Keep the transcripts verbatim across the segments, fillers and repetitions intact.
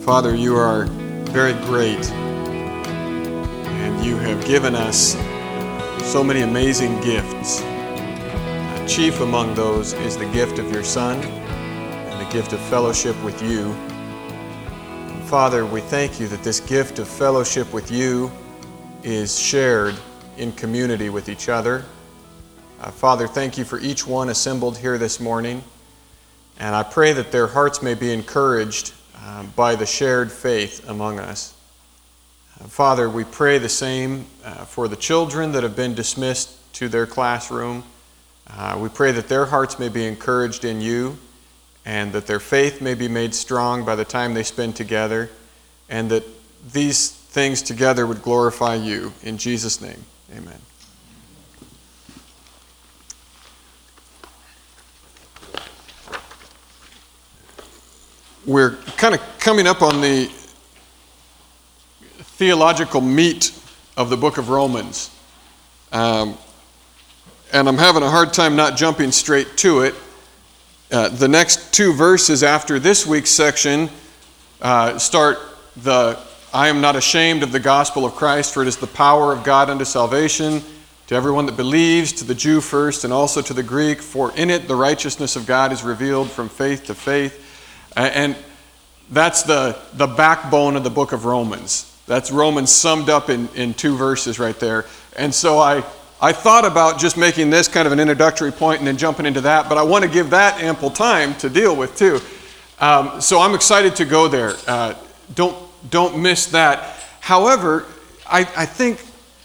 Father, you are very great, and you have given us so many amazing gifts. Uh, chief among those is the gift of your Son and the gift of fellowship with you. And Father, we thank you that this gift of fellowship with you is shared in community with each other. Uh, Father, thank you for each one assembled here this morning, and I pray that their hearts may be encouraged uh, by the shared faith among us. Uh, Father, we pray the same uh, for the children that have been dismissed to their classroom. Uh, we pray that their hearts may be encouraged in you, and that their faith may be made strong by the time they spend together, and that these things together would glorify you. In Jesus' name, amen. We're kind of coming up on the theological meat of the book of Romans. Um, and I'm having a hard time not jumping straight to it. Uh, the next two verses after this week's section uh, start the, I am not ashamed of the gospel of Christ, for it is the power of God unto salvation, to everyone that believes, to the Jew first, and also to the Greek, for in it the righteousness of God is revealed from faith to faith. And that's the, the backbone of the book of Romans. That's Romans summed up in, in two verses right there. And so I, I thought about just making this kind of an introductory point and then jumping into that, but I want to give that ample time to deal with too. Um, so I'm excited to go there. Uh, don't, don't miss that. However, I, I think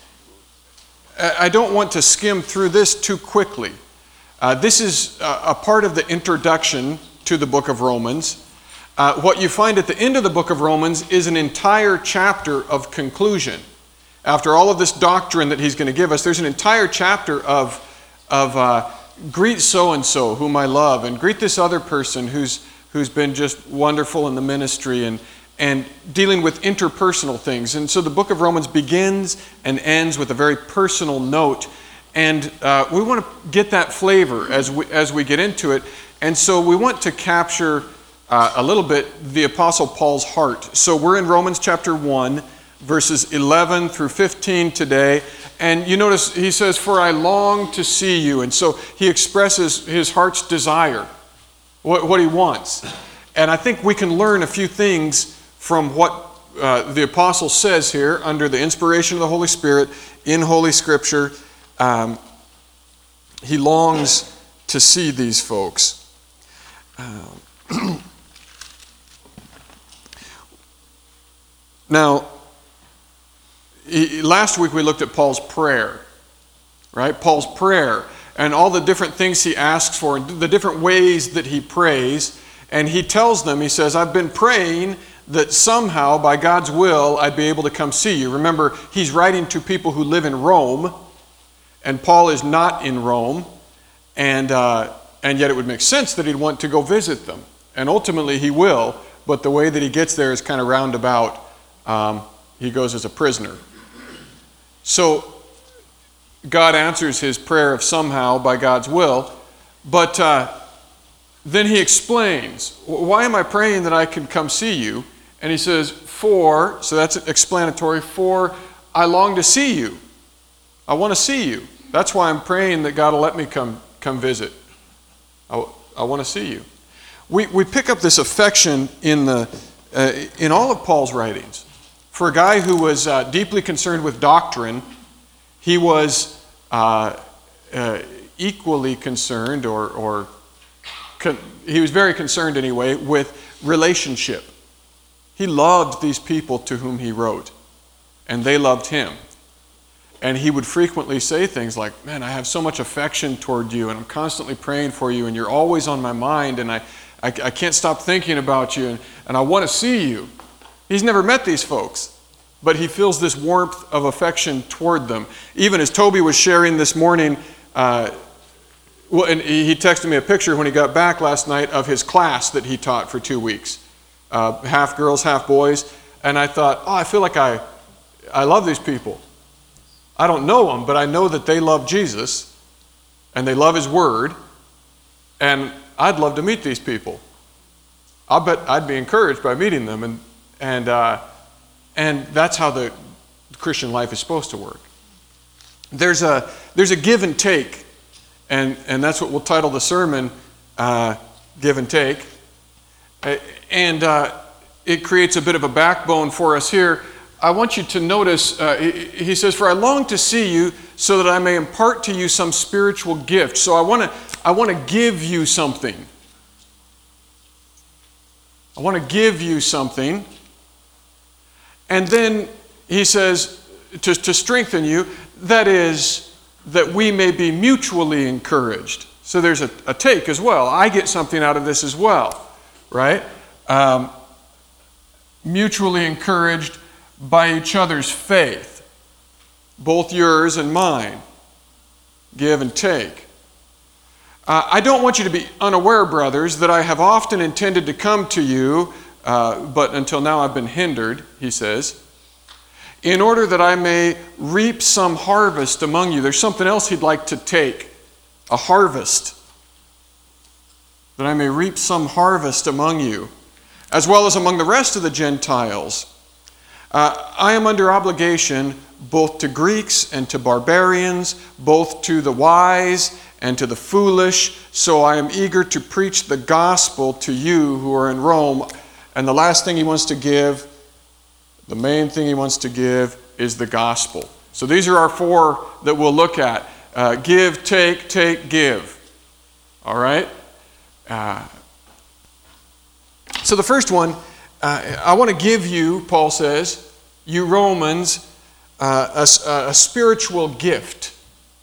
I don't want to skim through this too quickly. Uh, this is a, a part of the introduction to the book of Romans. Uh, what you find at the end of the book of Romans is an entire chapter of conclusion. After all of this doctrine that he's going to give us, there's an entire chapter of, of uh, greet so-and-so whom I love, and greet this other person who's, who's been just wonderful in the ministry, and, and dealing with interpersonal things. And so the book of Romans begins and ends with a very personal note. And uh, we want to get that flavor as we, as we get into it. And so we want to capture uh, a little bit the Apostle Paul's heart. So we're in Romans chapter one, verses eleven through fifteen today. And you notice he says, for I long to see you. And so he expresses his heart's desire, what, what he wants. And I think we can learn a few things from what uh, the Apostle says here under the inspiration of the Holy Spirit in Holy Scripture. Um, he longs to see these folks. Uh, now, he, last week we looked at Paul's prayer, right? Paul's prayer and all the different things he asks for, and the different ways that he prays. And he tells them, he says, I've been praying that somehow, by God's will, I'd be able to come see you. Remember, he's writing to people who live in Rome, and Paul is not in Rome, and uh, and yet it would make sense that he'd want to go visit them. And ultimately he will, but the way that he gets there is kind of roundabout. Um, he goes as a prisoner. So God answers his prayer of somehow by God's will, but uh, then he explains, why am I praying that I can come see you? And he says, for, so that's explanatory, for I long to see you. I want to see you. That's why I'm praying that God will let me come come visit. I, I want to see you. We we pick up this affection in the uh, in all of Paul's writings. For a guy who was uh, deeply concerned with doctrine, he was uh, uh, equally concerned, or or con- he was very concerned anyway with relationship. He loved these people to whom he wrote, and they loved him. And he would frequently say things like, man, I have so much affection toward you, and I'm constantly praying for you, and you're always on my mind, and I, I, I can't stop thinking about you, and, and I want to see you. He's never met these folks, but he feels this warmth of affection toward them. Even as Toby was sharing this morning, uh, well, and he texted me a picture when he got back last night of his class that he taught for two weeks. Uh, half girls, half boys. And I thought, oh, I feel like I, I love these people. I don't know them, but I know that they love Jesus and they love his word, and I'd love to meet these people. I bet I'd be encouraged by meeting them, and And, uh, and that's how the Christian life is supposed to work. There's a, there's a give and take, and, and that's what we'll title the sermon, uh, Give and Take. And uh, it creates a bit of a backbone for us here. I want you to notice, uh, he says, "For I long to see you so that I may impart to you some spiritual gift." So I want to I want to give you something. I want to give you something. And then he says, to, to strengthen you, that is, that we may be mutually encouraged. So there's a, a take as well. I get something out of this as well, right? Um, mutually encouraged by each other's faith, both yours and mine. Give and take. Uh, I don't want you to be unaware, brothers, that I have often intended to come to you, uh, but until now I've been hindered, he says, in order that I may reap some harvest among you. There's something else he'd like to take, a harvest, that I may reap some harvest among you, as well as among the rest of the Gentiles. Uh, I am under obligation both to Greeks and to barbarians, both to the wise and to the foolish, so I am eager to preach the gospel to you who are in Rome. And the last thing he wants to give, the main thing he wants to give, is the gospel. So these are our four that we'll look at. Uh, give, take, take, give. All right? Uh, so the first one, uh, I want to give you, Paul says, you Romans, uh, a, a spiritual gift.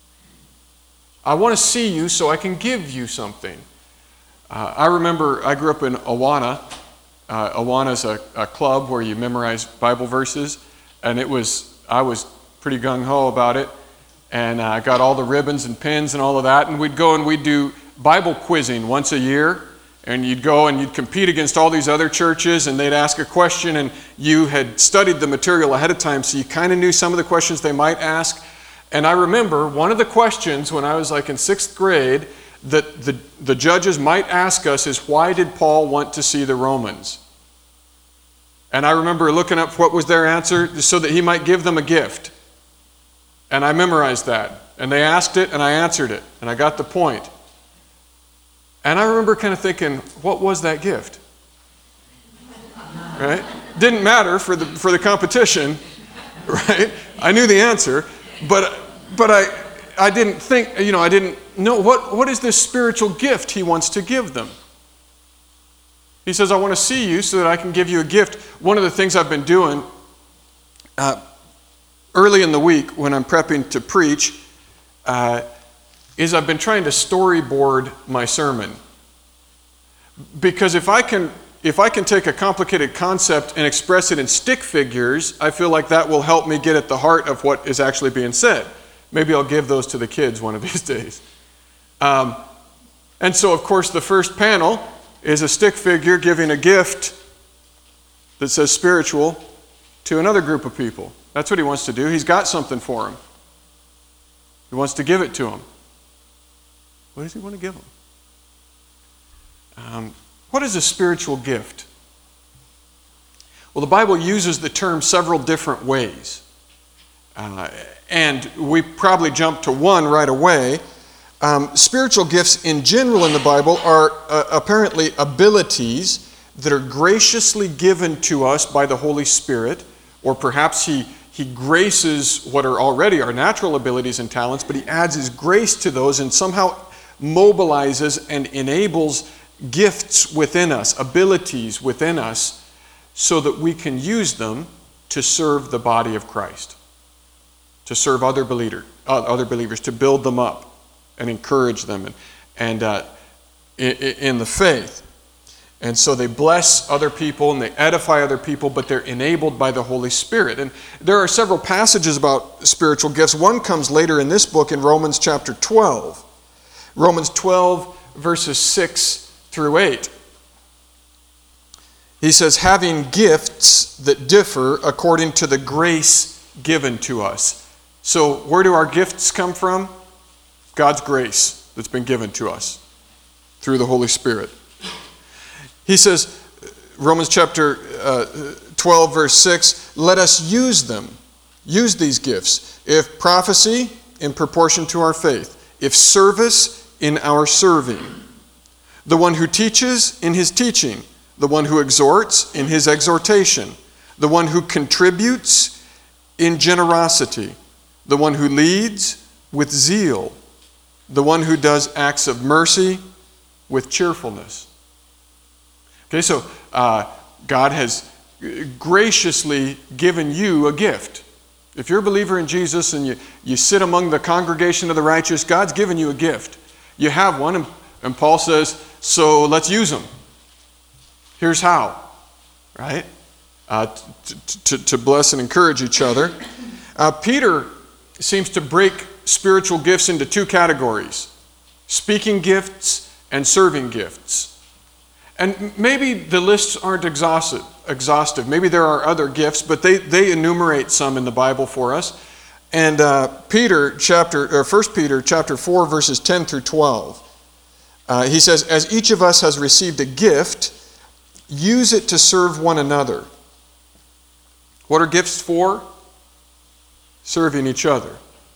I want to see you so I can give you something. Uh, I remember I grew up in Awana. Uh, Awana is a, a club where you memorize Bible verses, and it was I was pretty gung-ho about it, and I uh, got all the ribbons and pins and all of that, and we'd go and we'd do Bible quizzing once a year, and you'd go and you'd compete against all these other churches, and they'd ask a question, and you had studied the material ahead of time, so you kind of knew some of the questions they might ask. And I remember one of the questions when I was like in sixth grade that the, the judges might ask us is, why did Paul want to see the Romans? And I remember looking up what was their answer, so that he might give them a gift. And I memorized that. And they asked it, and I answered it. And I got the point. And I remember kind of thinking, what was that gift? Right? Didn't matter for the for the competition, right? I knew the answer, but but I I didn't think, you know, I didn't know what what is this spiritual gift he wants to give them. He says, I want to see you so that I can give you a gift. One of the things I've been doing uh, early in the week when I'm prepping to preach uh, is I've been trying to storyboard my sermon. Because if I can if I can take a complicated concept and express it in stick figures, I feel like that will help me get at the heart of what is actually being said. Maybe I'll give those to the kids one of these days. Um, and so, of course, the first panel is a stick figure giving a gift that says spiritual to another group of people. That's what he wants to do. He's got something for them. He wants to give it to them. What does he want to give them? Um, what is a spiritual gift? Well, the Bible uses the term several different ways. Uh, and we probably jump to one right away. Um, spiritual gifts in general in the Bible are uh, apparently abilities that are graciously given to us by the Holy Spirit, or perhaps he, he graces what are already our natural abilities and talents, but he adds his grace to those and somehow mobilizes and enables gifts within us, abilities within us, so that we can use them to serve the body of Christ, to serve other, believer, uh, other believers, to build them up and encourage them and, and uh, in, in the faith. And so they bless other people and they edify other people, but they're enabled by the Holy Spirit. And there are several passages about spiritual gifts. One comes later in this book in Romans chapter twelve. Romans twelve, verses six through eight. He says, having gifts that differ according to the grace given to us. So where do our gifts come from? God's grace that's been given to us through the Holy Spirit. He says, Romans chapter uh, twelve, verse six, let us use them. Use these gifts. If prophecy, in proportion to our faith. If service, in our serving. The one who teaches, in his teaching. The one who exhorts, in his exhortation. The one who contributes, in generosity. The one who leads, with zeal. The one who does acts of mercy, with cheerfulness. Okay, so uh, God has graciously given you a gift. If you're a believer in Jesus and you, you sit among the congregation of the righteous, God's given you a gift. You have one, and, and Paul says, so let's use them. Here's how, right? Uh, to, to, to bless and encourage each other. Uh, Peter seems to break spiritual gifts into two categories: speaking gifts and serving gifts. And maybe the lists aren't exhaustive. exhaustive. Maybe there are other gifts, but they, they enumerate some in the Bible for us. And uh, Peter, chapter, or First Peter chapter four, verses ten through twelve. Uh, he says, as each of us has received a gift, use it to serve one another. What are gifts for? Serving each other.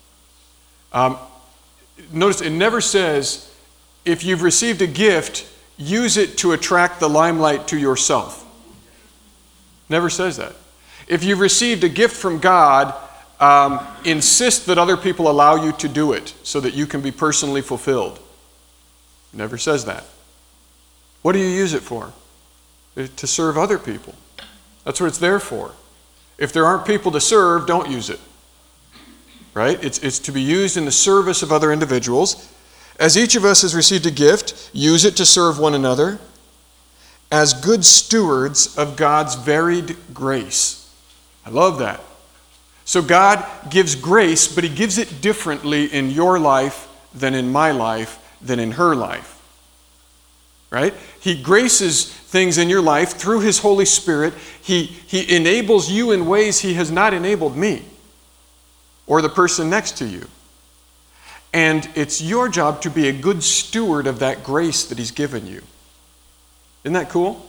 Um, notice it never says, if you've received a gift, use it to attract the limelight to yourself. Never says that. If you've received a gift from God, um, insist that other people allow you to do it so that you can be personally fulfilled. Never says that. What do you use it for? To serve other people. That's what it's there for. If there aren't people to serve, don't use it. Right? It's, it's to be used in the service of other individuals. As each of us has received a gift, use it to serve one another as good stewards of God's varied grace. I love that. So God gives grace, but he gives it differently in your life than in my life, than in her life. Right? He graces things in your life through his Holy Spirit. He, he enables you in ways he has not enabled me or the person next to you. And it's your job to be a good steward of that grace that he's given you. Isn't that cool?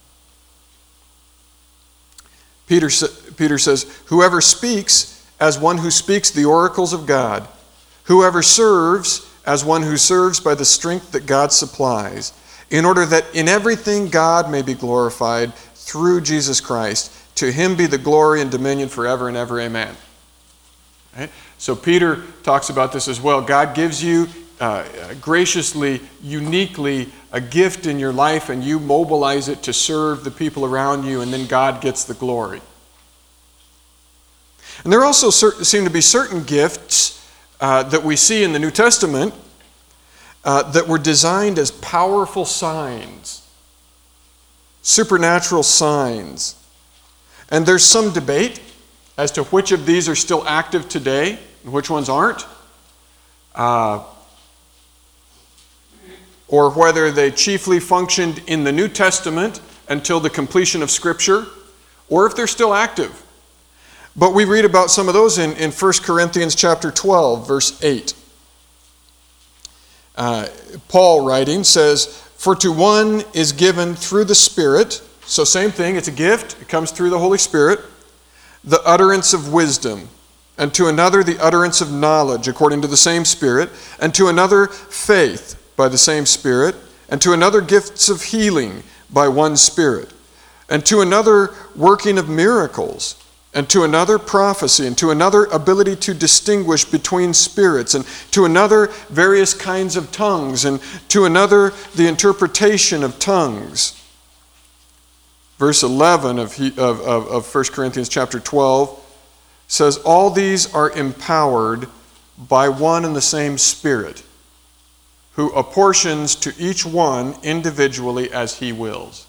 Peter, Peter says, whoever speaks as one who speaks the oracles of God, whoever serves as one who serves by the strength that God supplies, in order that in everything God may be glorified through Jesus Christ. To him be the glory and dominion forever and ever. Amen. Right? So Peter talks about this as well. God gives you uh, graciously, uniquely, a gift in your life, and you mobilize it to serve the people around you, and then God gets the glory. And there also seem to be certain gifts uh, that we see in the New Testament uh, that were designed as powerful signs, supernatural signs. And there's some debate as to which of these are still active today and which ones aren't, uh, or whether they chiefly functioned in the New Testament until the completion of Scripture, or if they're still active. But we read about some of those in, in First Corinthians chapter twelve, verse eight. Uh, Paul writing says, for to one is given through the Spirit, so same thing, it's a gift, it comes through the Holy Spirit, the utterance of wisdom, and to another the utterance of knowledge according to the same Spirit, and to another faith by the same Spirit, and to another gifts of healing by one Spirit, and to another working of miracles, and to another prophecy, and to another ability to distinguish between spirits, and to another various kinds of tongues, and to another the interpretation of tongues. Verse eleven of, of, of, of First Corinthians chapter twelve says, all these are empowered by one and the same Spirit, who apportions to each one individually as he wills.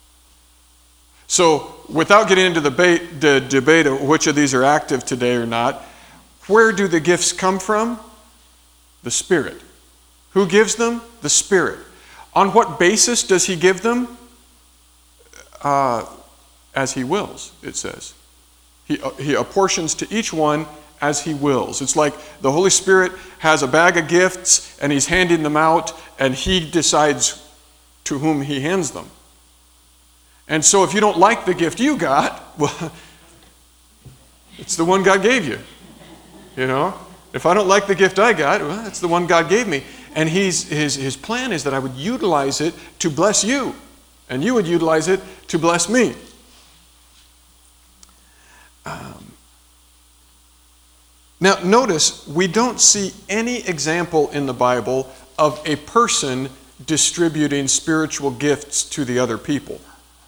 So, without getting into the debate, the debate of which of these are active today or not, where do the gifts come from? The Spirit. Who gives them? The Spirit. On what basis does he give them? Uh, as he wills, it says. He, uh, he apportions to each one as he wills. It's like the Holy Spirit has a bag of gifts and he's handing them out, and he decides to whom he hands them. And so if you don't like the gift you got, well, it's the one God gave you. You know? If I don't like the gift I got, well, it's the one God gave me. And he's, his, his plan is that I would utilize it to bless you. And you would utilize it to bless me. Um, now, notice, we don't see any example in the Bible of a person distributing spiritual gifts to the other people.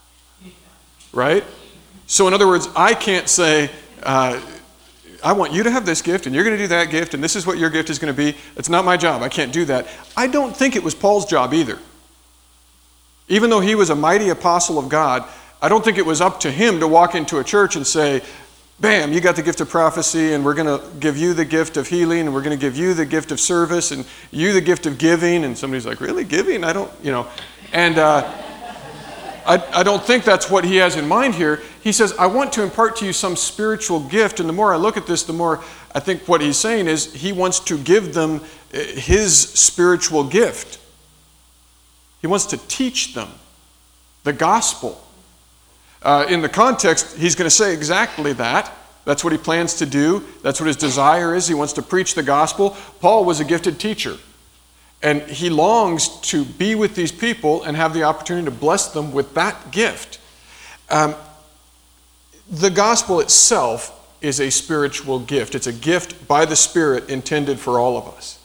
Right? So in other words, I can't say, uh, I want you to have this gift, and you're going to do that gift, and this is what your gift is going to be. It's not my job. I can't do that. I don't think it was Paul's job either. Even though he was a mighty apostle of God, I don't think it was up to him to walk into a church and say, bam, you got the gift of prophecy, and we're going to give you the gift of healing, and we're going to give you the gift of service, and you the gift of giving. And somebody's like, really, giving? I don't, you know. And uh, I, I don't think that's what he has in mind here. He says, I want to impart to you some spiritual gift. And the more I look at this, the more I think what he's saying is he wants to give them his spiritual gift. He wants to teach them the gospel. Uh, in the context, he's going to say exactly that. That's what he plans to do. That's what his desire is. He wants to preach the gospel. Paul was a gifted teacher. And he longs to be with these people and have the opportunity to bless them with that gift. Um, the gospel itself is a spiritual gift. It's a gift by the Spirit intended for all of us.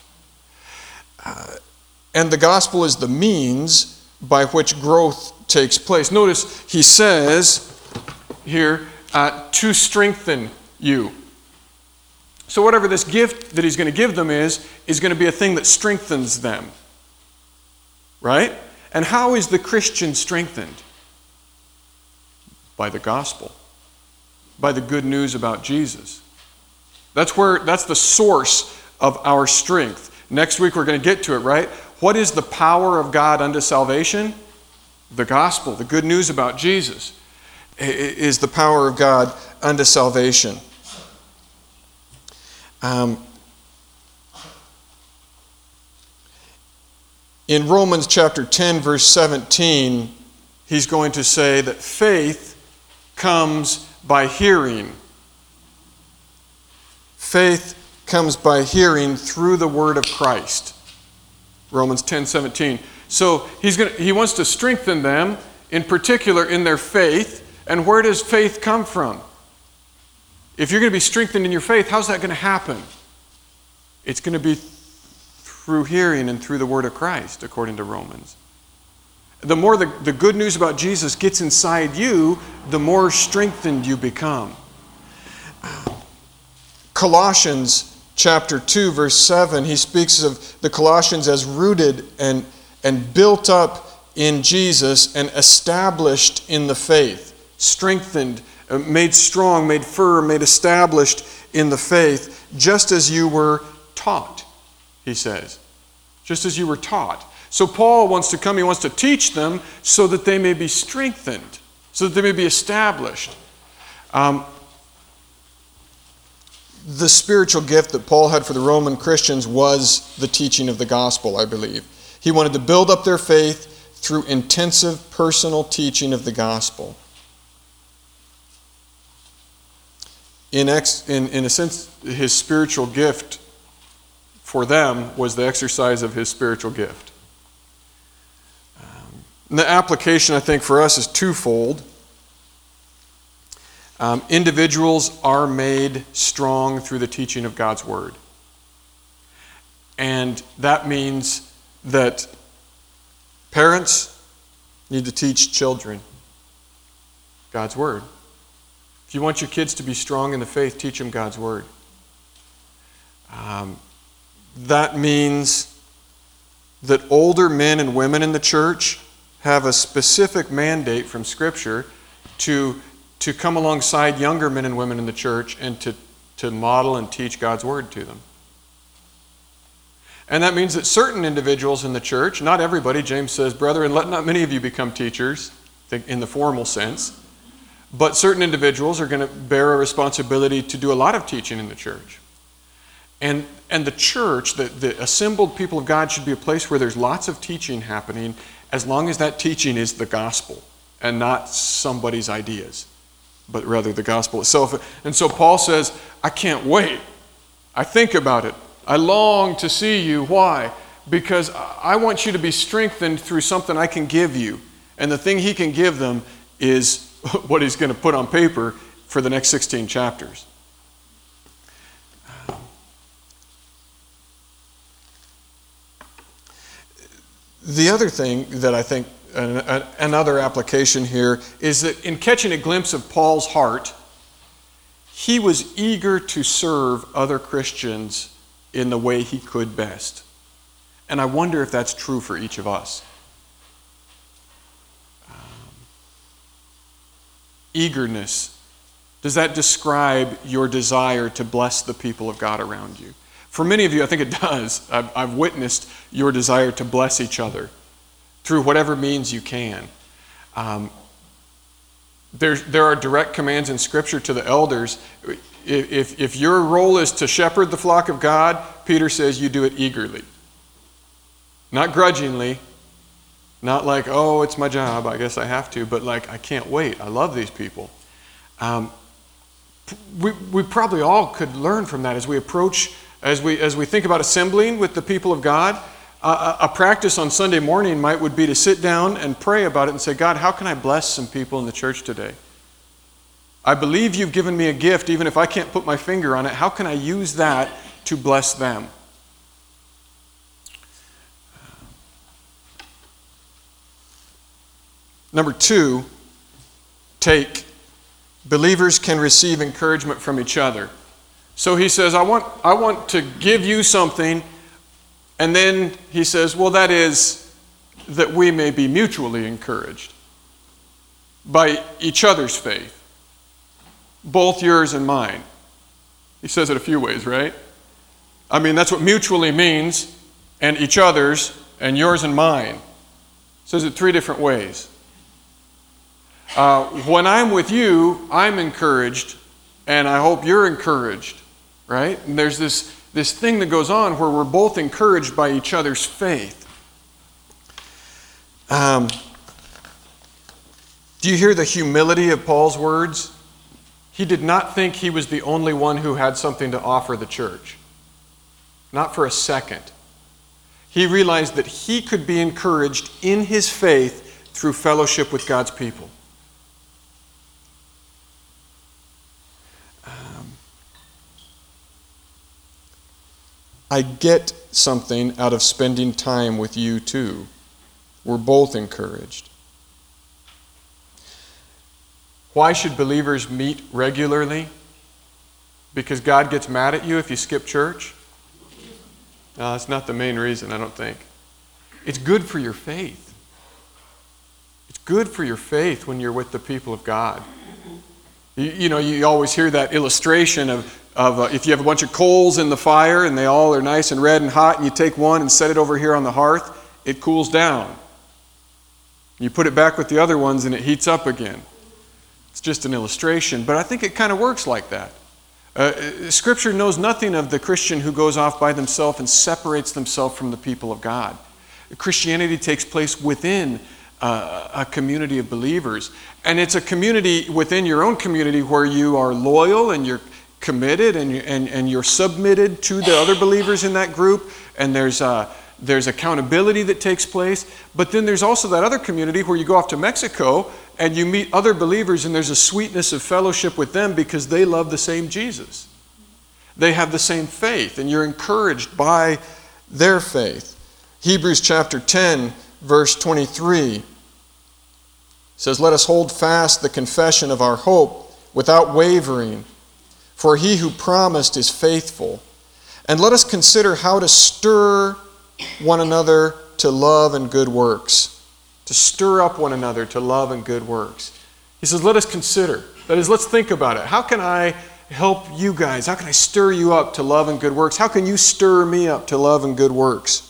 Uh, and the gospel is the means by which growth takes place. Notice he says here, uh, to strengthen you. So whatever this gift that he's going to give them is, is going to be a thing that strengthens them. Right? And how is the Christian strengthened? By the gospel. By the good news about Jesus. That's where, that's the source of our strength. Next week we're going to get to it, right? What is the power of God unto salvation? The gospel, the good news about Jesus, is the power of God unto salvation. Um, in Romans chapter ten, verse seventeen, he's going to say that faith comes by hearing. Faith comes by hearing through the word of Christ. Romans ten seventeen. So he's going to, he wants to strengthen them, in particular in their faith. And where does faith come from? If you're going to be strengthened in your faith, how's that going to happen? It's going to be through hearing and through the word of Christ, according to Romans. The more the, the good news about Jesus gets inside you, the more strengthened you become. Colossians chapter two, verse seven, he speaks of the Colossians as rooted and, and built up in Jesus and established in the faith. Strengthened, made strong, made firm, made established in the faith, just as you were taught, he says. Just as you were taught. So Paul wants to come, he wants to teach them so that they may be strengthened, so that they may be established. Um, the spiritual gift that Paul had for the Roman Christians was the teaching of the gospel, I believe. He wanted to build up their faith through intensive personal teaching of the gospel. In, ex, in, in a sense, his spiritual gift for them was the exercise of his spiritual gift. Um, the application, I think, for us is twofold. Um, individuals are made strong through the teaching of God's Word. And that means that parents need to teach children God's Word. If you want your kids to be strong in the faith, teach them God's Word. Um, that means that older men and women in the church have a specific mandate from Scripture to, to come alongside younger men and women in the church and to, to model and teach God's Word to them. And that means that certain individuals in the church, not everybody, James says, brethren, let not many of you become teachers, in the formal sense. But certain individuals are going to bear a responsibility to do a lot of teaching in the church. And, and the church, the, the assembled people of God, should be a place where there's lots of teaching happening, as long as that teaching is the gospel and not somebody's ideas, but rather the gospel itself. And so Paul says, I can't wait. I think about it. I long to see you. Why? Because I want you to be strengthened through something I can give you. And the thing he can give them is what he's going to put on paper for the next sixteen chapters. The other thing that I think, another application here, is that in catching a glimpse of Paul's heart, he was eager to serve other Christians in the way he could best. And I wonder if that's true for each of us. Um, eagerness. Does that describe your desire to bless the people of God around you? For many of you, I think it does. I've, I've witnessed your desire to bless each other through whatever means you can. Um, there, there are direct commands in Scripture to the elders. If, if your role is to shepherd the flock of God, Peter says you do it eagerly. Not grudgingly. Not like, oh, it's my job, I guess I have to. But like, I can't wait. I love these people. Um, we, we probably all could learn from that as we approach As we as we think about assembling with the people of God. Uh, a practice on Sunday morning might would be to sit down and pray about it and say, God, how can I bless some people in the church today? I believe you've given me a gift, even if I can't put my finger on it. How can I use that to bless them? Number two, take. Believers can receive encouragement from each other. So he says, I want, I want to give you something. And then he says, well, that is that we may be mutually encouraged by each other's faith, both yours and mine. He says it a few ways, right? I mean, that's what mutually means, and each other's, and yours and mine. He says it three different ways. Uh, when I'm with you, I'm encouraged, and I hope you're encouraged. Right? And there's this, this thing that goes on where we're both encouraged by each other's faith. Um, do you hear the humility of Paul's words? He did not think he was the only one who had something to offer the church. Not for a second. He realized that he could be encouraged in his faith through fellowship with God's people. I get something out of spending time with you too. We're both encouraged. Why should believers meet regularly? Because God gets mad at you if you skip church? No, that's not the main reason, I don't think. It's good for your faith. It's good for your faith when you're with the people of God. You, you know, you always hear that illustration of Of uh, if you have a bunch of coals in the fire and they all are nice and red and hot, and you take one and set it over here on the hearth, it cools down. You put it back with the other ones and it heats up again. It's just an illustration, but I think it kind of works like that. Uh, Scripture knows nothing of the Christian who goes off by themselves and separates themselves from the people of God. Christianity takes place within uh, a community of believers, and it's a community within your own community where you are loyal and you're committed and, you, and, and you're submitted to the other believers in that group, and there's, uh, there's accountability that takes place. But then there's also that other community where you go off to Mexico and you meet other believers, and there's a sweetness of fellowship with them because they love the same Jesus. They have the same faith, and you're encouraged by their faith. Hebrews chapter ten, verse twenty-three says, "Let us hold fast the confession of our hope without wavering, for he who promised is faithful. And let us consider how to stir one another to love and good works." To stir up one another to love and good works. He says, let us consider. That is, let's think about it. How can I help you guys? How can I stir you up to love and good works? How can you stir me up to love and good works?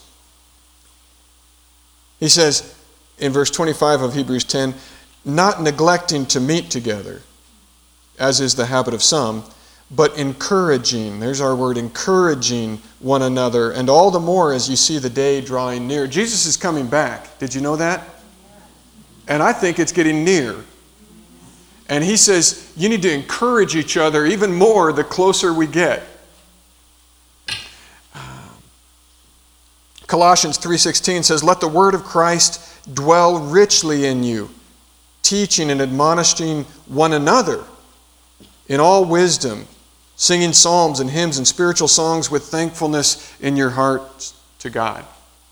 He says in verse twenty-five of Hebrews ten, "Not neglecting to meet together, as is the habit of some, but encouraging," there's our word, encouraging one another, "and all the more as you see the day drawing near." Jesus is coming back. Did you know that? And I think it's getting near. And he says you need to encourage each other even more the closer we get. Colossians three sixteen says, "Let the word of Christ dwell richly in you, teaching and admonishing one another in all wisdom, singing psalms and hymns and spiritual songs with thankfulness in your hearts to God."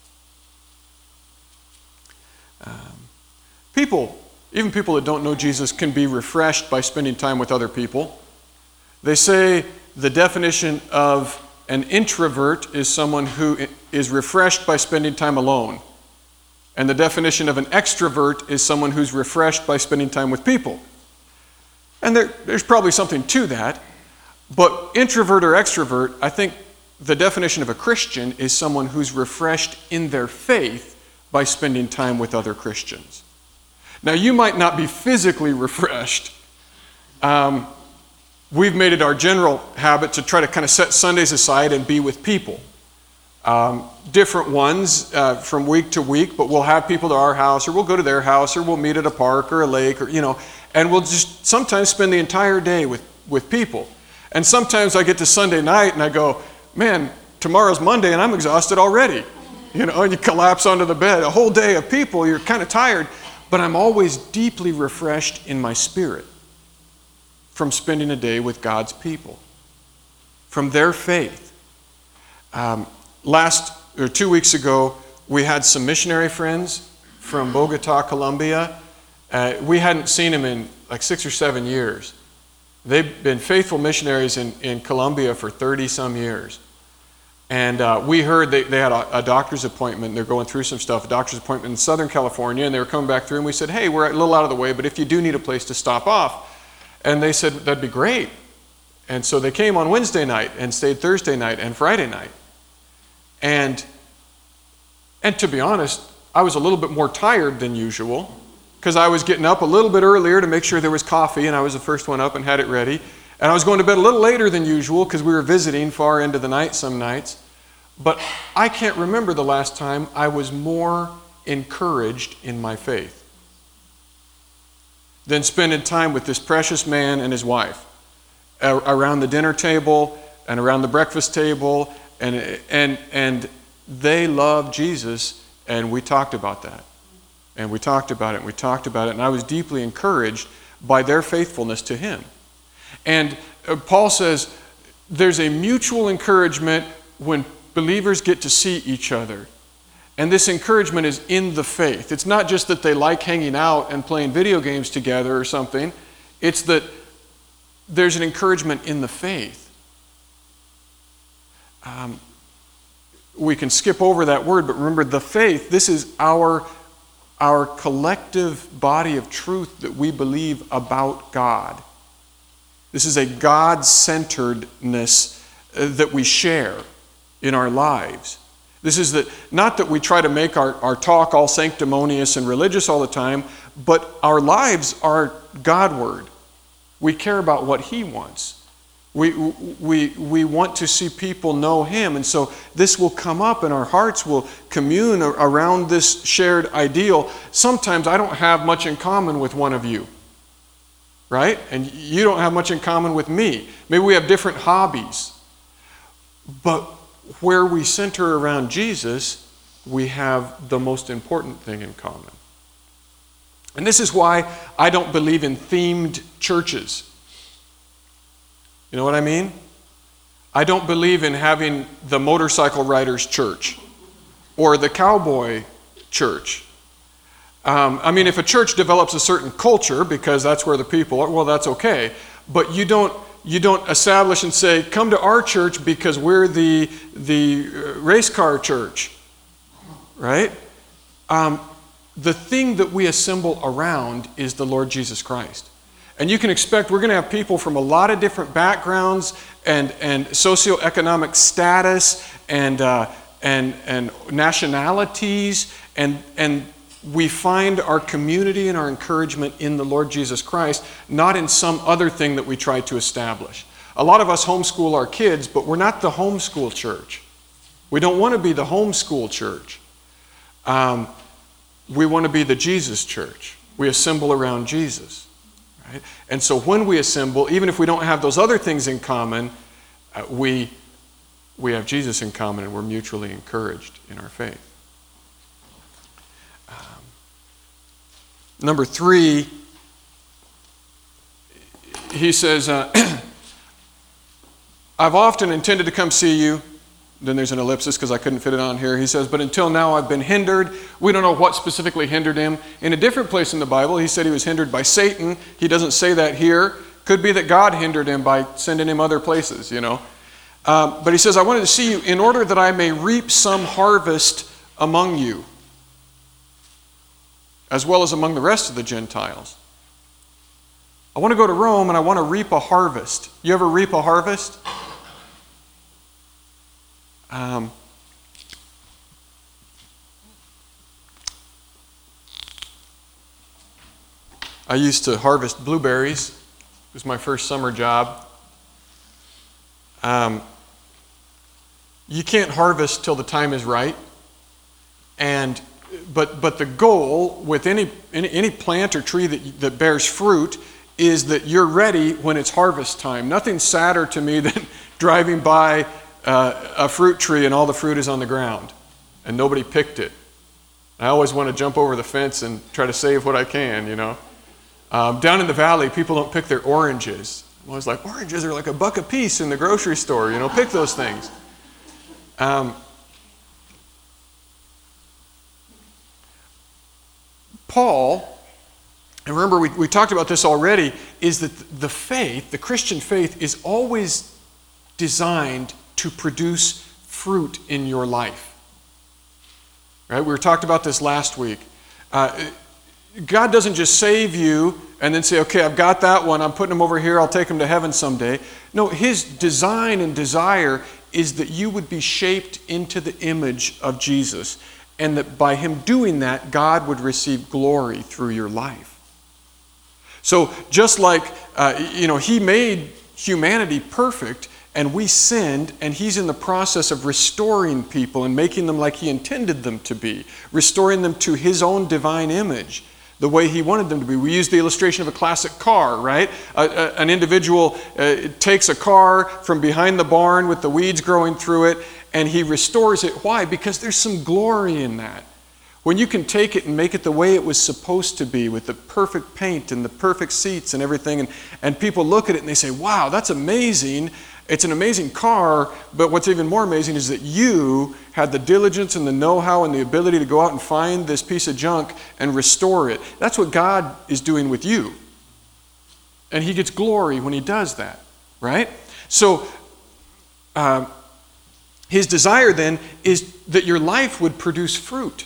Um, people, even people that don't know Jesus, can be refreshed by spending time with other people. They say the definition of an introvert is someone who is refreshed by spending time alone. And the definition of an extrovert is someone who's refreshed by spending time with people. And there, there's probably something to that. But introvert or extrovert, I think the definition of a Christian is someone who's refreshed in their faith by spending time with other Christians. Now, you might not be physically refreshed. Um, we've made it our general habit to try to kind of set Sundays aside and be with people. Um, different ones uh, from week to week, but we'll have people to our house, or we'll go to their house, or we'll meet at a park or a lake, or, you know, and we'll just sometimes spend the entire day with, with people. And sometimes I get to Sunday night and I go, man, tomorrow's Monday and I'm exhausted already. You know, and you collapse onto the bed. A whole day of people, you're kind of tired, but I'm always deeply refreshed in my spirit from spending a day with God's people, from their faith. Um, last, or two weeks ago, we had some missionary friends from Bogota, Colombia. Uh, we hadn't seen them in like six or seven years. They've been faithful missionaries in, in Colombia for thirty some years. And uh, we heard they, they had a, a doctor's appointment. They're going through some stuff, a doctor's appointment in Southern California, and they were coming back through, and we said, hey, we're a little out of the way, but if you do need a place to stop off. And they said, that'd be great. And so they came on Wednesday night and stayed Thursday night and Friday night. And, and to be honest, I was a little bit more tired than usual because I was getting up a little bit earlier to make sure there was coffee, and I was the first one up and had it ready. And I was going to bed a little later than usual because we were visiting far into the night some nights. But I can't remember the last time I was more encouraged in my faith than spending time with this precious man and his wife around the dinner table and around the breakfast table. And, and, and they love Jesus, and we talked about that. And we talked about it, and we talked about it, and I was deeply encouraged by their faithfulness to him. And Paul says there's a mutual encouragement when believers get to see each other. And this encouragement is in the faith. It's not just that they like hanging out and playing video games together or something. It's that there's an encouragement in the faith. Um, we can skip over that word, but remember, the faith, this is our, our collective body of truth that we believe about God. This is a God-centeredness that we share in our lives. This is that, not that we try to make our, our talk all sanctimonious and religious all the time, but our lives are Godward. We care about what He wants. We, we, we want to see people know Him, and so this will come up and our hearts will commune around this shared ideal. Sometimes I don't have much in common with one of you, right? And you don't have much in common with me. Maybe we have different hobbies. But where we center around Jesus, we have the most important thing in common. And this is why I don't believe in themed churches. You know what I mean? I don't believe in having the motorcycle riders church or the cowboy church. Um, I mean, if a church develops a certain culture because that's where the people are, well, that's okay. But you don't you don't establish and say, come to our church because we're the the race car church, right? Um, the thing that we assemble around is the Lord Jesus Christ. And you can expect we're going to have people from a lot of different backgrounds and, and socioeconomic status and, uh, and, and nationalities. And, and we find our community and our encouragement in the Lord Jesus Christ, not in some other thing that we try to establish. A lot of us homeschool our kids, but we're not the homeschool church. We don't want to be the homeschool church. Um, we want to be the Jesus church. We assemble around Jesus. Right? And so when we assemble, even if we don't have those other things in common, uh, we, we have Jesus in common, and we're mutually encouraged in our faith. Um, number three, he says, uh, I've often intended to come see you. Then there's an ellipsis because I couldn't fit it on here. He says, but until now I've been hindered. We don't know what specifically hindered him. In a different place in the Bible, he said he was hindered by Satan. He doesn't say that here. Could be that God hindered him by sending him other places, you know. Um, but he says, I wanted to see you in order that I may reap some harvest among you, as well as among the rest of the Gentiles. I want to go to Rome and I want to reap a harvest. You ever reap a harvest? Um, I used to harvest blueberries. It was my first summer job. Um, you can't harvest till the time is right. And but but the goal with any any, any plant or tree that that bears fruit is that you're ready when it's harvest time. Nothing's sadder to me than driving by Uh, a fruit tree and all the fruit is on the ground and nobody picked it. I always want to jump over the fence and try to save what I can, you know. Um, down in the valley, people don't pick their oranges. I was like, oranges are like a buck a piece in the grocery store, you know, pick those things. Um, Paul, and remember we, we talked about this already, is that the faith, the Christian faith, is always designed to produce fruit in your life. Right? We were talked about this last week. Uh, God doesn't just save you and then say, okay, I've got that one, I'm putting him over here, I'll take him to heaven someday. No, his design and desire is that you would be shaped into the image of Jesus, and that by him doing that, God would receive glory through your life. So just like, uh, you know, he made humanity perfect, and we sinned, and he's in the process of restoring people and making them like he intended them to be, restoring them to his own divine image, the way he wanted them to be. We use the illustration of a classic car, right? A, a, an individual uh, takes a car from behind the barn with the weeds growing through it, and he restores it. Why? Because there's some glory in that. When you can take it and make it the way it was supposed to be, with the perfect paint and the perfect seats and everything, and, and people look at it and they say, wow, that's amazing. It's an amazing car, but what's even more amazing is that you had the diligence and the know-how and the ability to go out and find this piece of junk and restore it. That's what God is doing with you. And he gets glory when he does that, right? So uh, his desire then is that your life would produce fruit,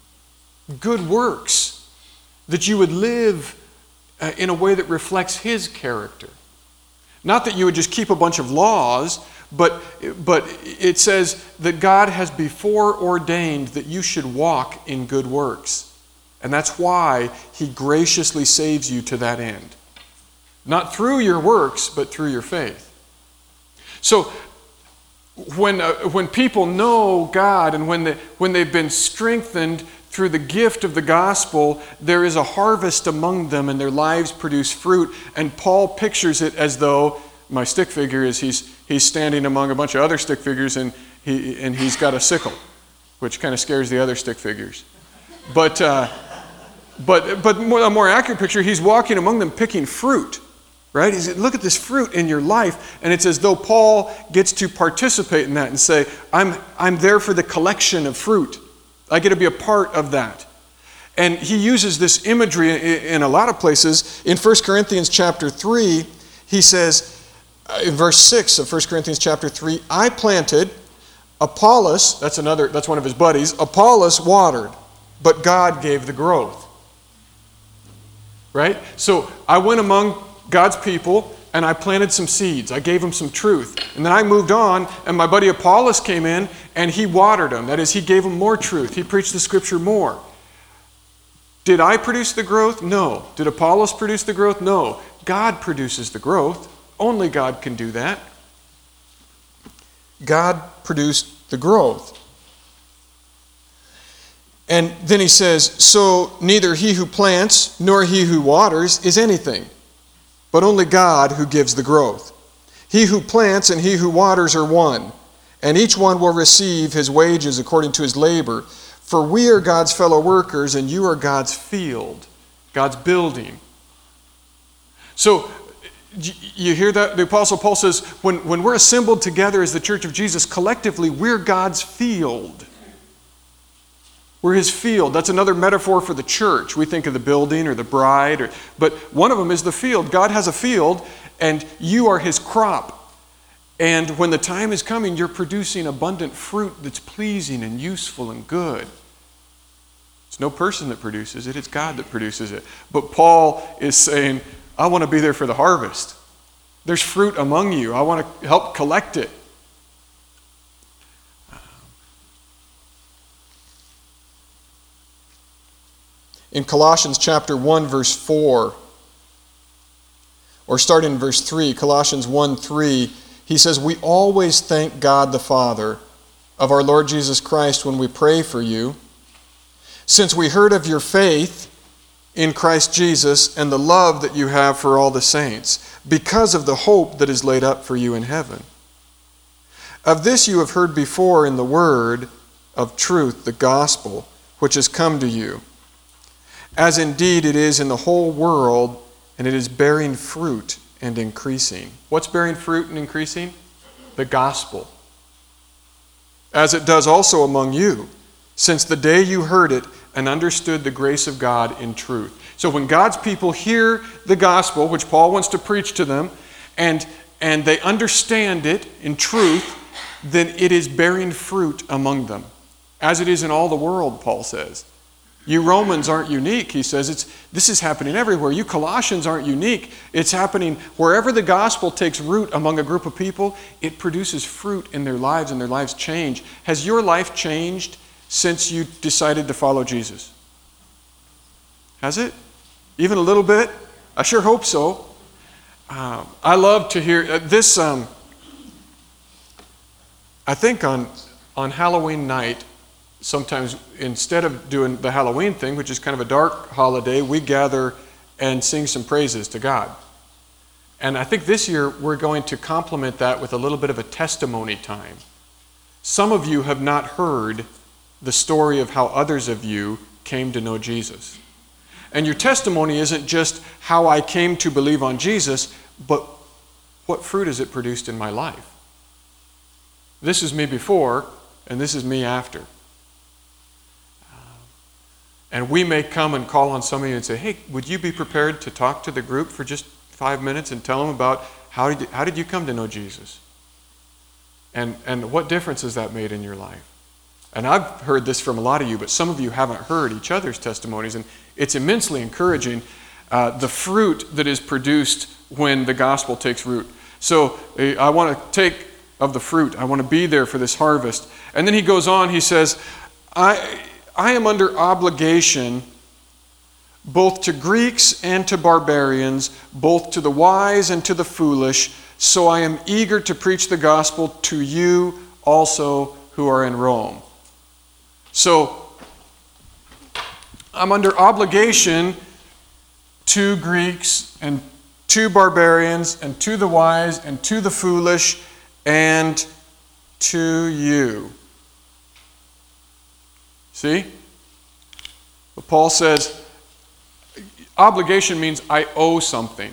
good works, that you would live uh, in a way that reflects his character. Not that you would just keep a bunch of laws, but, but it says that God has before ordained that you should walk in good works. And that's why he graciously saves you to that end. Not through your works, but through your faith. So when, uh, when people know God and when, they, when they've been strengthened through the gift of the gospel, there is a harvest among them and their lives produce fruit. And Paul pictures it as though, my stick figure is he's, he's standing among a bunch of other stick figures and, he, and he's got a sickle, which kind of scares the other stick figures. But, uh, but, but more, a more accurate picture, he's walking among them picking fruit. Right? He said, look at this fruit in your life. And it's as though Paul gets to participate in that and say, I'm, I'm there for the collection of fruit. I get to be a part of that. And he uses this imagery in a lot of places. In First Corinthians chapter three, he says, in verse six of First Corinthians chapter three, I planted, Apollos, that's another, that's one of his buddies, Apollos watered, but God gave the growth. Right? So I went among God's people and I planted some seeds. I gave them some truth. And then I moved on, and my buddy Apollos came in and he watered them. That is, he gave them more truth. He preached the scripture more. Did I produce the growth? No. Did Apollos produce the growth? No. God produces the growth. Only God can do that. God produced the growth. And then he says, so neither he who plants nor he who waters is anything, but only God who gives the growth. He who plants and he who waters are one, and each one will receive his wages according to his labor. For we are God's fellow workers, and you are God's field, God's building. So, you hear that? The Apostle Paul says, when, when we're assembled together as the Church of Jesus, collectively, we're God's field. We're his field. That's another metaphor for the church. We think of the building or the bride, or, but one of them is the field. God has a field, and you are his crop. And when the time is coming, you're producing abundant fruit that's pleasing and useful and good. It's no person that produces it, it's God that produces it. But Paul is saying, I want to be there for the harvest. There's fruit among you. I want to help collect it. In Colossians chapter one, verse four, or starting in verse three, Colossians one three, he says, we always thank God the Father of our Lord Jesus Christ when we pray for you, since we heard of your faith in Christ Jesus and the love that you have for all the saints, because of the hope that is laid up for you in heaven. Of this you have heard before in the word of truth, the gospel, which has come to you, as indeed it is in the whole world, and it is bearing fruit and increasing. What's bearing fruit and increasing? The gospel. As it does also among you, since the day you heard it and understood the grace of God in truth. So when God's people hear the gospel, which Paul wants to preach to them, and, and they understand it in truth, then it is bearing fruit among them, as it is in all the world, Paul says. You Romans aren't unique, he says. It's, this is happening everywhere. You Colossians aren't unique. It's happening wherever the gospel takes root among a group of people, it produces fruit in their lives and their lives change. Has your life changed since you decided to follow Jesus? Has it? Even a little bit? I sure hope so. Uh, I love to hear uh, this. Um, I think on, on Halloween night, sometimes instead of doing the Halloween thing, which is kind of a dark holiday, we gather and sing some praises to God. And I think this year we're going to complement that with a little bit of a testimony time. Some of you have not heard the story of how others of you came to know Jesus. And your testimony isn't just how I came to believe on Jesus, but what fruit has it produced in my life? This is me before, and this is me after. And we may come and call on some of you and say, hey, would you be prepared to talk to the group for just five minutes and tell them about how did you, how did you come to know Jesus? And, and what difference has that made in your life? And I've heard this from a lot of you, but some of you haven't heard each other's testimonies, and it's immensely encouraging, uh, the fruit that is produced when the gospel takes root. So uh, I want to take of the fruit. I want to be there for this harvest. And then he goes on, he says, I... I am under obligation both to Greeks and to barbarians, both to the wise and to the foolish, so I am eager to preach the gospel to you also who are in Rome. So, I'm under obligation to Greeks and to barbarians and to the wise and to the foolish and to you. See? But Paul says, obligation means I owe something.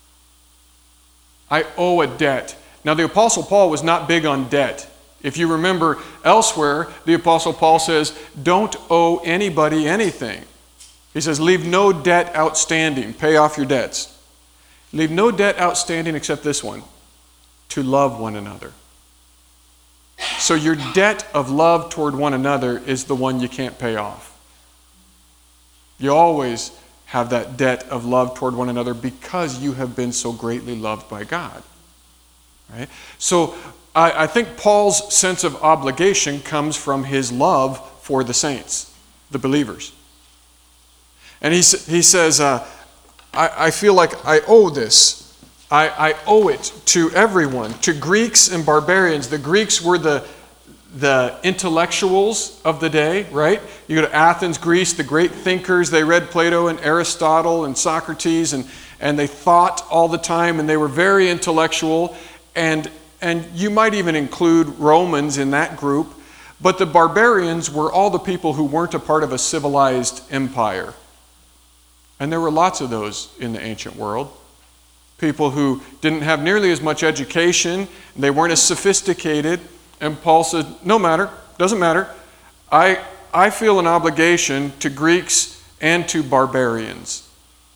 I owe a debt. Now, the Apostle Paul was not big on debt. If you remember elsewhere, the Apostle Paul says, don't owe anybody anything. He says, leave no debt outstanding. Pay off your debts. Leave no debt outstanding except this one, to love one another. So your debt of love toward one another is the one you can't pay off. You always have that debt of love toward one another because you have been so greatly loved by God. Right? So I, I think Paul's sense of obligation comes from his love for the saints, the believers. And he, he says, uh, I, I feel like I owe this. I, I owe it to everyone, to Greeks and barbarians. The Greeks were the, the intellectuals of the day, right? You go to Athens, Greece, the great thinkers, they read Plato and Aristotle and Socrates, and, and they thought all the time, and they were very intellectual, and, and you might even include Romans in that group, but the barbarians were all the people who weren't a part of a civilized empire. And there were lots of those in the ancient world. People who didn't have nearly as much education, they weren't as sophisticated. And Paul said, no matter, doesn't matter. I, I feel an obligation to Greeks and to barbarians,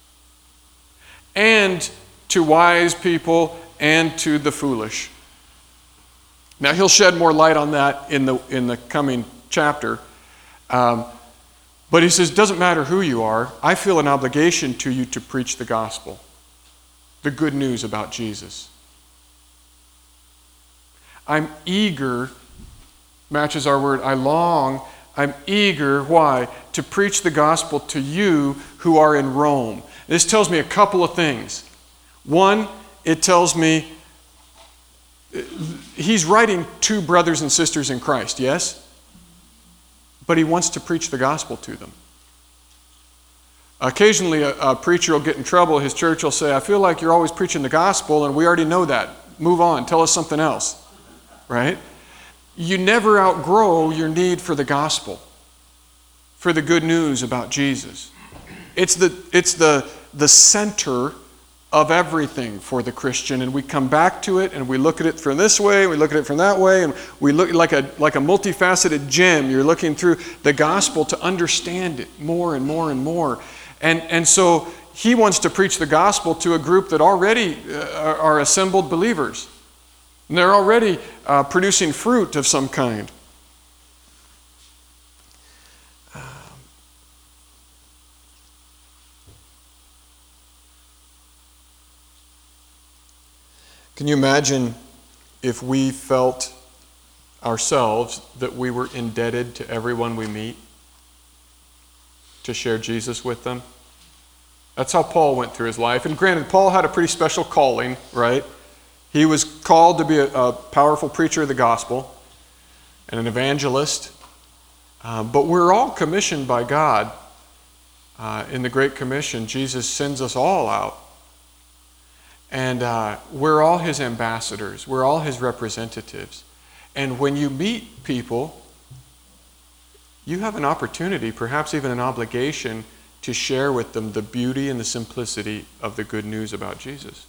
and to wise people and to the foolish. Now he'll shed more light on that in the, in the coming chapter. Um, but he says, doesn't matter who you are, I feel an obligation to you to preach the gospel, the good news about Jesus. I'm eager, matches our word, I long, I'm eager, why? To preach the gospel to you who are in Rome. This tells me a couple of things. One, it tells me he's writing to brothers and sisters in Christ, yes? But he wants to preach the gospel to them. Occasionally a, a preacher will get in trouble. His church will say, I feel like you're always preaching the gospel, and we already know that. Move on, tell us something else. Right? You never outgrow your need for the gospel, for the good news about Jesus. It's the, it's the, the center of everything for the Christian, and we come back to it and we look at it from this way, we look at it from that way, and we look like a, like a multifaceted gem. You're looking through the gospel to understand it more and more and more. And, and so he wants to preach the gospel to a group that already uh, are assembled believers. And they're already uh, producing fruit of some kind. Um, can you imagine if we felt ourselves that we were indebted to everyone we meet to share Jesus with them? That's how Paul went through his life. And granted, Paul had a pretty special calling, right? He was called to be a, a powerful preacher of the gospel and an evangelist. Uh, but we're all commissioned by God. Uh, in the Great Commission, Jesus sends us all out. And uh, we're all his ambassadors. We're all his representatives. And when you meet people, you have an opportunity, perhaps even an obligation, to share with them the beauty and the simplicity of the good news about Jesus.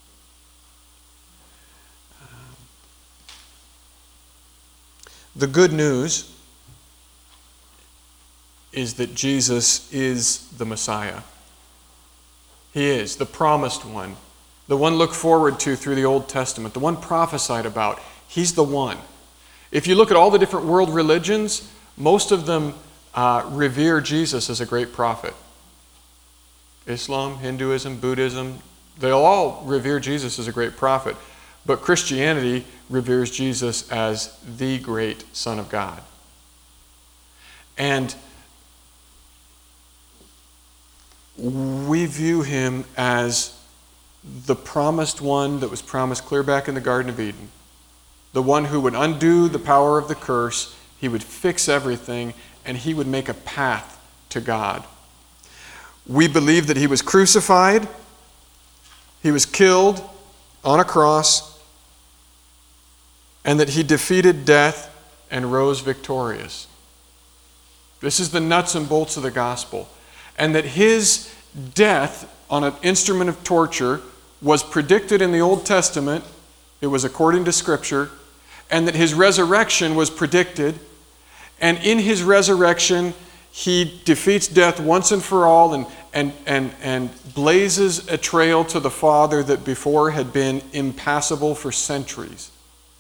The good news is that Jesus is the Messiah. He is the promised one, the one looked forward to through the Old Testament, the one prophesied about. He's the one. If you look at all the different world religions, most of them uh, revere Jesus as a great prophet. Islam, Hinduism, Buddhism, they'll all revere Jesus as a great prophet. But Christianity reveres Jesus as the great Son of God. And we view him as the promised one that was promised clear back in the Garden of Eden. The one who would undo the power of the curse, he would fix everything, and he would make a path to God. We believe that he was crucified, he was killed on a cross, and that he defeated death and rose victorious. This is the nuts and bolts of the gospel. And that his death on an instrument of torture was predicted in the Old Testament. It was according to Scripture. And that his resurrection was predicted. And in his resurrection, he defeats death once and for all and, and, and, and blazes a trail to the Father that before had been impassable for centuries.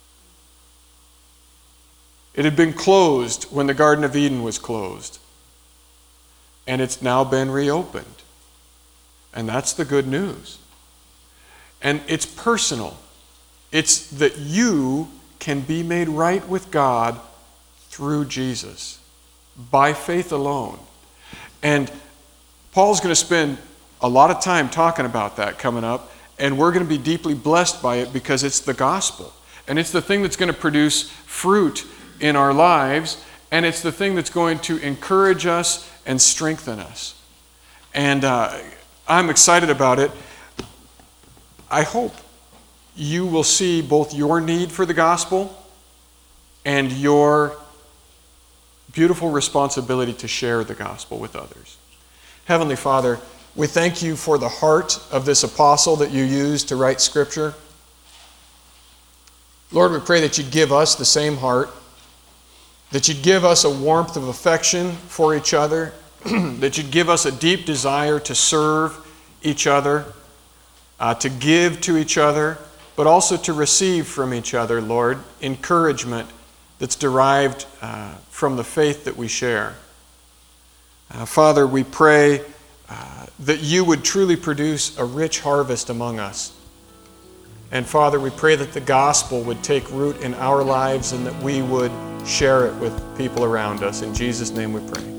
It had been closed when the Garden of Eden was closed. And it's now been reopened. And that's the good news. And it's personal. It's that you can be made right with God through Jesus, by faith alone. And Paul's going to spend a lot of time talking about that coming up, and we're going to be deeply blessed by it because it's the gospel. And it's the thing that's going to produce fruit in our lives, and it's the thing that's going to encourage us and strengthen us. And uh, I'm excited about it. I hope you will see both your need for the gospel and your beautiful responsibility to share the gospel with others. Heavenly Father, we thank you for the heart of this apostle that you used to write Scripture. Lord, we pray that you'd give us the same heart, that you'd give us a warmth of affection for each other, that you'd give us a deep desire to serve each other, uh, to give to each other, but also to receive from each other, Lord, encouragement that's derived uh, from the faith that we share. Uh, Father, we pray uh, that you would truly produce a rich harvest among us. And Father, we pray that the gospel would take root in our lives and that we would share it with people around us. In Jesus' name we pray.